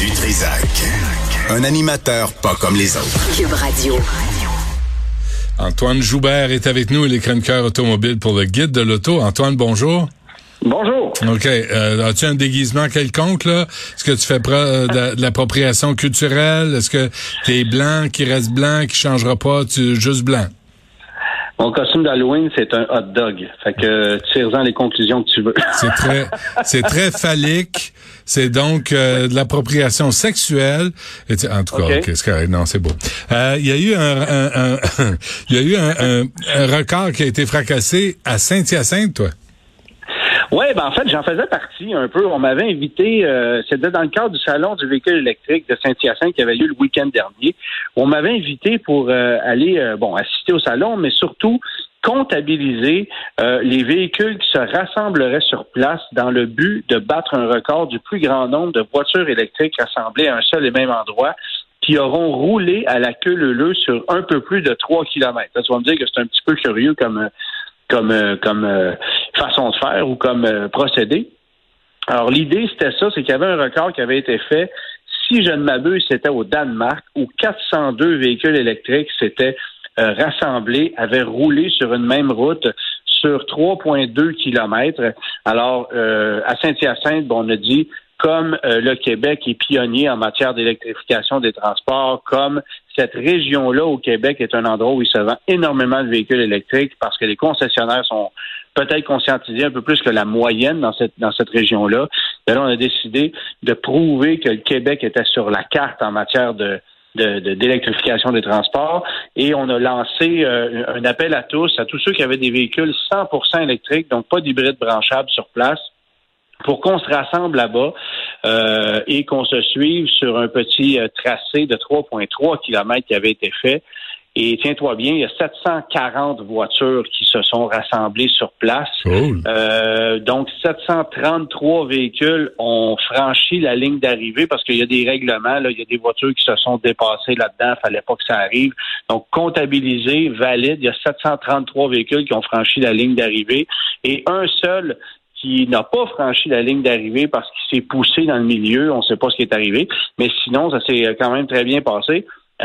Du Trizac. Un animateur pas comme les autres. Cube Radio. Antoine Joubert est avec nous, il est chroniqueur automobile pour le Guide de l'auto. Antoine, bonjour. Bonjour. OK. As-tu un déguisement quelconque, là? Est-ce que tu fais de l'appropriation culturelle? Est-ce que t'es blanc, qui reste blanc, qui changera pas, juste blanc? Mon costume d'Halloween, c'est un hot dog. Fait que tire-en les conclusions que tu veux. C'est très phallique. C'est donc de l'appropriation sexuelle. En tout cas, OK, c'est correct. Non, c'est beau. Il y a eu un record qui a été fracassé à Saint-Hyacinthe, toi. Oui, en fait, j'en faisais partie un peu. On m'avait invité, c'était dans le cadre du salon du véhicule électrique de Saint-Hyacinthe qui avait lieu le week-end dernier. On m'avait invité pour aller, assister au salon, mais surtout comptabiliser les véhicules qui se rassembleraient sur place dans le but de battre un record du plus grand nombre de voitures électriques rassemblées à un seul et même endroit, qui auront roulé à la queue leu-leu sur un peu plus de 3 kilomètres. Là, tu vas me dire que c'est un petit peu curieux comme façon de faire ou comme procédé. Alors, l'idée, c'était ça, c'est qu'il y avait un record qui avait été fait, si je ne m'abuse, c'était au Danemark, où 402 véhicules électriques s'étaient rassemblés, avaient roulé sur une même route sur 3,2 kilomètres. Alors, à Saint-Hyacinthe, on a dit, comme le Québec est pionnier en matière d'électrification des transports, comme cette région-là au Québec est un endroit où il se vend énormément de véhicules électriques parce que les concessionnaires sont peut-être conscientisés un peu plus que la moyenne dans cette région-là. Et là, on a décidé de prouver que le Québec était sur la carte en matière d'électrification des transports, et on a lancé un appel à tous ceux qui avaient des véhicules 100% électriques, donc pas d'hybride branchable sur place, pour qu'on se rassemble là-bas et qu'on se suive sur un petit tracé de 3,3 kilomètres qui avait été fait. Et tiens-toi bien, il y a 740 voitures qui se sont rassemblées sur place. Cool. Donc, 733 véhicules ont franchi la ligne d'arrivée parce qu'il y a des règlements. Là, il y a des voitures qui se sont dépassées là-dedans. Il fallait pas que ça arrive. Donc, comptabilisé, valide, il y a 733 véhicules qui ont franchi la ligne d'arrivée. Et un seul qui n'a pas franchi la ligne d'arrivée parce qu'il s'est poussé dans le milieu. On ne sait pas ce qui est arrivé. Mais sinon, ça s'est quand même très bien passé.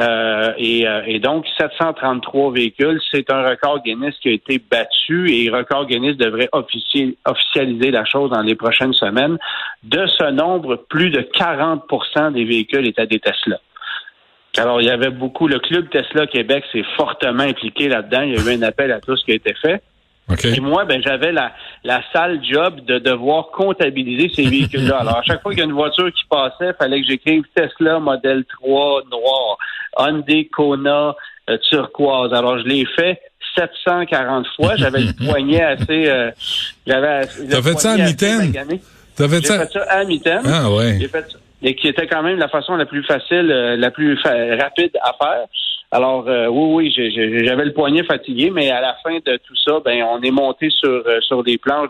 Et donc, 733 véhicules, c'est un record Guinness qui a été battu, et record Guinness devrait officialiser la chose dans les prochaines semaines. De ce nombre, plus de 40% des véhicules étaient des Tesla. Alors, il y avait beaucoup, le club Tesla Québec s'est fortement impliqué là-dedans. Il y a eu un appel à tous qui a été fait. Okay. Et moi, j'avais la sale job de devoir comptabiliser ces véhicules-là. Alors, à chaque fois qu'il y a une voiture qui passait, il fallait que j'écrive Tesla Model 3 noir, Hyundai Kona turquoise. Alors, je l'ai fait 740 fois. J'avais le poignet assez... T'as fait ça à mitaine? J'ai fait ça à mitaine. Ah ouais. J'ai fait ça. Et qui était quand même la façon la plus facile, la plus rapide à faire. Alors, oui, j'avais le poignet fatigué, mais à la fin de tout ça, on est monté sur des planches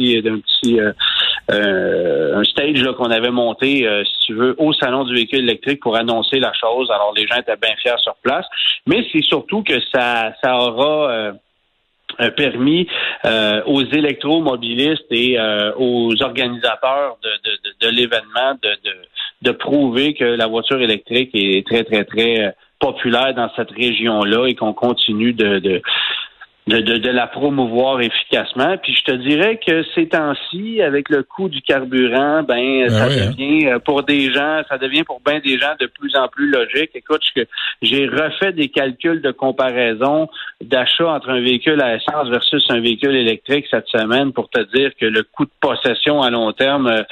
un stage là, qu'on avait monté, si tu veux, au Salon du véhicule électrique pour annoncer la chose. Alors, les gens étaient bien fiers sur place. Mais c'est surtout que ça aura permis aux électromobilistes et aux organisateurs de l'événement de prouver que la voiture électrique est très, très, très populaire dans cette région-là et qu'on continue de la promouvoir efficacement. Puis je te dirais que ces temps-ci, avec le coût du carburant, devient pour des gens, ça devient pour bien des gens de plus en plus logique. Écoute, j'ai refait des calculs de comparaison d'achat entre un véhicule à essence versus un véhicule électrique cette semaine pour te dire que le coût de possession à long terme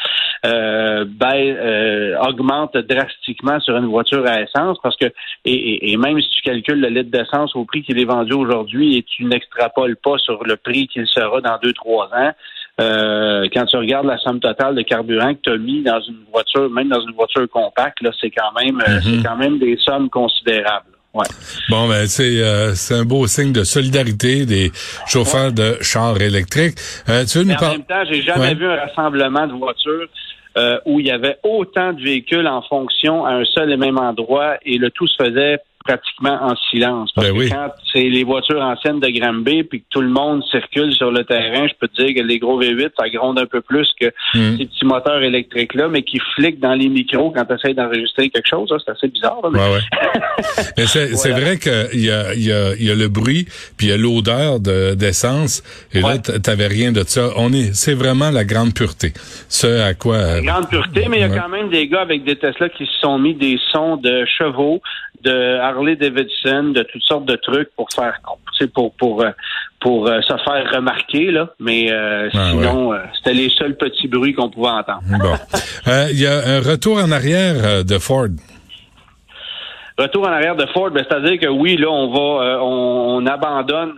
augmente drastiquement sur une voiture à essence parce que et même si tu calcules le litre d'essence au prix qu'il est vendu aujourd'hui et tu n'extrapoles pas sur le prix qu'il sera dans 2-3 ans, quand tu regardes la somme totale de carburant que tu as mis dans une voiture, même dans une voiture compacte, là, c'est quand même des sommes considérables. Ouais. Bon, c'est un beau signe de solidarité des chauffeurs de chars électriques. Tu veux nous en même temps, j'ai jamais vu un rassemblement de voitures où il y avait autant de véhicules en fonction à un seul et même endroit, et le tout se faisait pratiquement en silence. Parce que quand c'est les voitures anciennes de Granby puis que tout le monde circule sur le terrain, je peux te dire que les gros V8, ça gronde un peu plus que ces petits moteurs électriques-là, mais qui fliquent dans les micros quand tu essaies d'enregistrer quelque chose. Là, c'est assez bizarre. Là, mais... mais c'est vrai qu'il y a le bruit puis il y a l'odeur d'essence. Et là, t'avais rien de ça. C'est vraiment la grande pureté. Ce à quoi... La grande pureté, mais il y a quand même des gars avec des Tesla qui se sont mis des sons de chevaux, de Harley Davidson, de toutes sortes de trucs pour faire, pour se faire remarquer, là. Mais sinon, c'était les seuls petits bruits qu'on pouvait entendre. Bon. Il y a un retour en arrière de Ford. Retour en arrière de Ford, c'est-à-dire que oui, là, on abandonne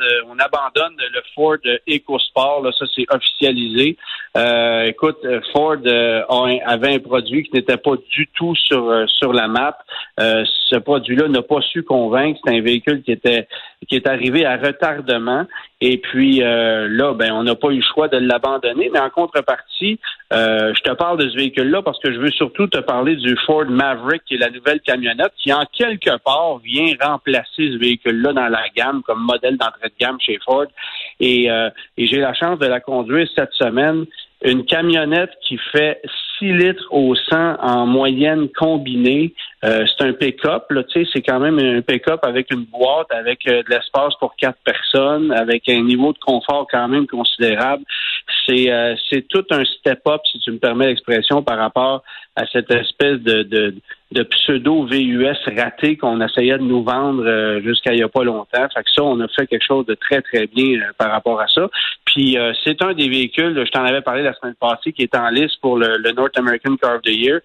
le Ford EcoSport, là, ça c'est officialisé. Écoute, Ford avait un produit qui n'était pas du tout sur la map. Ce produit-là n'a pas su convaincre. C'est un véhicule qui est arrivé à retardement. Et puis là, on n'a pas eu le choix de l'abandonner. Mais en contrepartie, je te parle de ce véhicule-là parce que je veux surtout te parler du Ford Maverick, qui est la nouvelle camionnette, qui en quelque part vient remplacer ce véhicule-là dans la gamme comme modèle d'entrée de gamme chez Ford. Et j'ai la chance de la conduire cette semaine. Une camionnette qui fait 6 litres au 100 en moyenne combinée. C'est un pick-up, là, tu sais, c'est quand même un pick-up avec une boîte, avec de l'espace pour 4 personnes, avec un niveau de confort quand même considérable. C'est tout un step-up, si tu me permets l'expression, par rapport à cette espèce de pseudo VUS raté qu'on essayait de nous vendre jusqu'à il y a pas longtemps. Fait que ça, on a fait quelque chose de très, très bien par rapport à ça. Puis c'est un des véhicules, je t'en avais parlé la semaine passée, qui est en liste pour le North American Car of the Year.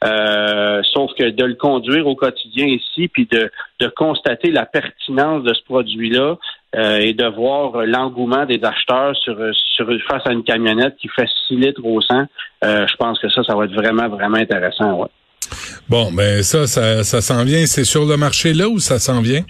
Sauf que de le conduire au quotidien ici, puis de constater la pertinence de ce produit-là, et de voir l'engouement des acheteurs face à une camionnette qui fait 6 litres au 100, je pense que ça va être vraiment, vraiment intéressant, ouais. Bon, ça s'en vient. C'est sur le marché là où ça s'en vient?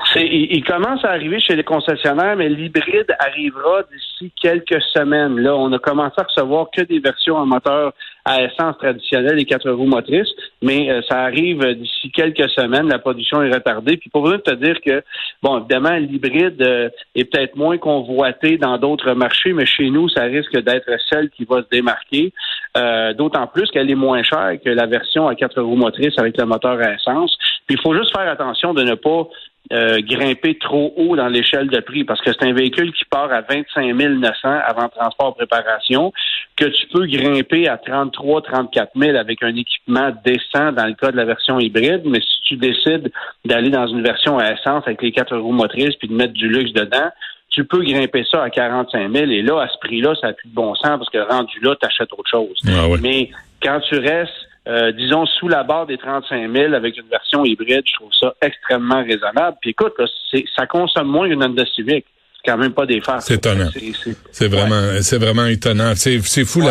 Il commence à arriver chez les concessionnaires, mais l'hybride arrivera d'ici quelques semaines. Là, on a commencé à recevoir que des versions en moteur à essence traditionnelle et 4 roues motrices, mais ça arrive d'ici quelques semaines. La production est retardée. Puis pour vous te dire que, bon, évidemment, l'hybride est peut-être moins convoité dans d'autres marchés, mais chez nous, ça risque d'être celle qui va se démarquer. D'autant plus qu'elle est moins chère que la version à 4 roues motrices avec le moteur à essence. Puis il faut juste faire attention de ne pas grimper trop haut dans l'échelle de prix, parce que c'est un véhicule qui part à 25 900 avant transport préparation, que tu peux grimper à 33 34 000 avec un équipement décent dans le cas de la version hybride, mais si tu décides d'aller dans une version à essence avec les 4 roues motrices puis de mettre du luxe dedans, tu peux grimper ça à 45 000 et là, à ce prix-là, ça n'a plus de bon sens parce que rendu là, tu achètes autre chose. Ah ouais. Mais quand tu restes disons, sous la barre des 35 000 avec une version hybride, je trouve ça extrêmement raisonnable. Puis écoute, là, ça consomme moins qu'une Honda Civic. C'est quand même pas des farces. C'est étonnant. C'est vraiment étonnant. C'est fou,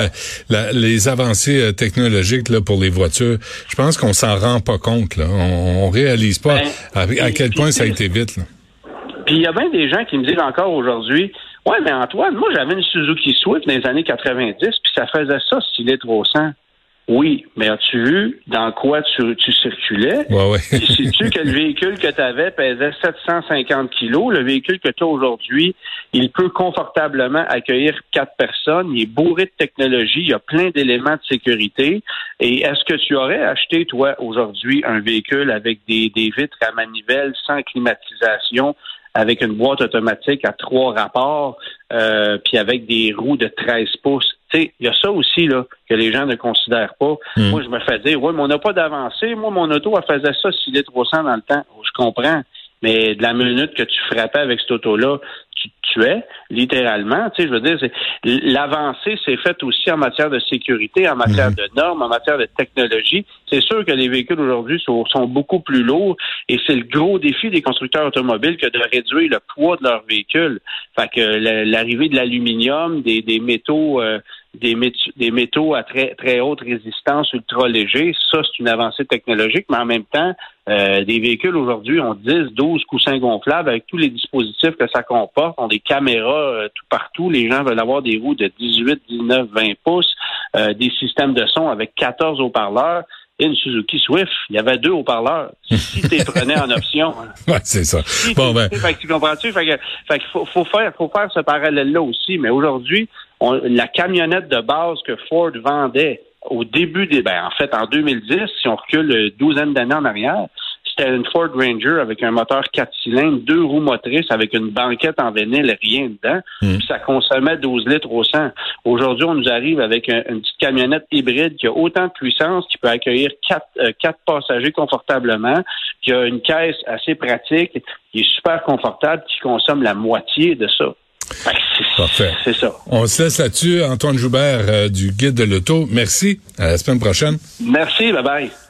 les avancées technologiques là pour les voitures. Je pense qu'on s'en rend pas compte, là. On réalise pas à quel point ça a été vite, là. Puis il y a bien des gens qui me disent encore aujourd'hui, ouais, mais Antoine, moi j'avais une Suzuki Swift dans les années 90, puis ça faisait ça 6 litres au 100. Oui, mais as-tu vu dans quoi tu circulais? Ouais. Sais-tu que le véhicule que tu avais pesait 750 kilos? Le véhicule que tu as aujourd'hui, il peut confortablement accueillir 4 personnes. Il est bourré de technologie. Il y a plein d'éléments de sécurité. Et est-ce que tu aurais acheté, toi, aujourd'hui, un véhicule avec des vitres à manivelle sans climatisation, avec une boîte automatique à 3 rapports, puis avec des roues de 13 pouces? Il y a ça aussi là que les gens ne considèrent pas. Moi, je me fais dire, ouais, mais on n'a pas d'avancée. Moi, mon auto, elle faisait ça 6 litres au 100 dans le temps. Je comprends. Mais de la minute que tu frappais avec cette auto-là, tu te tuais, littéralement. Je veux dire, l'avancée s'est faite aussi en matière de sécurité, en matière de normes, en matière de technologie. C'est sûr que les véhicules aujourd'hui sont beaucoup plus lourds et c'est le gros défi des constructeurs automobiles que de réduire le poids de leurs véhicules. Fait que l'arrivée de l'aluminium, des métaux des métaux à très très haute résistance ultra légers, ça c'est une avancée technologique, mais en même temps, des véhicules aujourd'hui ont 10, 12 coussins gonflables avec tous les dispositifs que ça comporte, ont des caméras tout partout, les gens veulent avoir des roues de 18, 19, 20 pouces, des systèmes de son avec 14 haut-parleurs. une Suzuki Swift, il y avait 2 haut-parleurs. Si tu les prenais en option. Hein. Ouais, c'est ça. Fait que tu comprends-tu? Fait qu'il faut faire ce parallèle-là aussi. Mais aujourd'hui, la camionnette de base que Ford vendait au début en 2010, si on recule une douzaine d'années en arrière, c'était une Ford Ranger avec un moteur 4 cylindres, 2 roues motrices avec une banquette en vinyle, rien dedans. Puis ça consommait 12 litres au 100. Aujourd'hui, on nous arrive avec une petite camionnette hybride qui a autant de puissance, qui peut accueillir 4 passagers confortablement, qui a une caisse assez pratique, qui est super confortable, qui consomme la moitié de ça. Parfait. C'est ça. On se laisse là-dessus. Antoine Joubert du Guide de l'auto. Merci. À la semaine prochaine. Merci. Bye-bye.